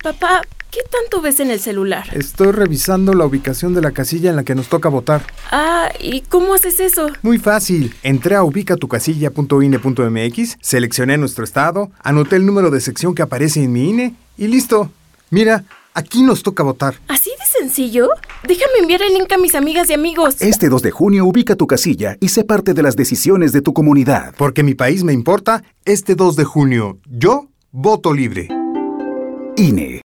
Papá, ¿qué tanto ves en el celular? Estoy revisando la ubicación de la casilla en la que nos toca votar. Ah, ¿y cómo haces eso? Muy fácil. Entré a ubicatucasilla.ine.mx, seleccioné nuestro estado, anoté el número de sección que aparece en mi INE y listo. Mira, aquí nos toca votar. ¿Así de sencillo? Déjame enviar el link a mis amigas y amigos. Este 2 de junio ubica tu casilla y sé parte de las decisiones de tu comunidad. Porque mi país me importa, este 2 de junio, yo voto libre. INE.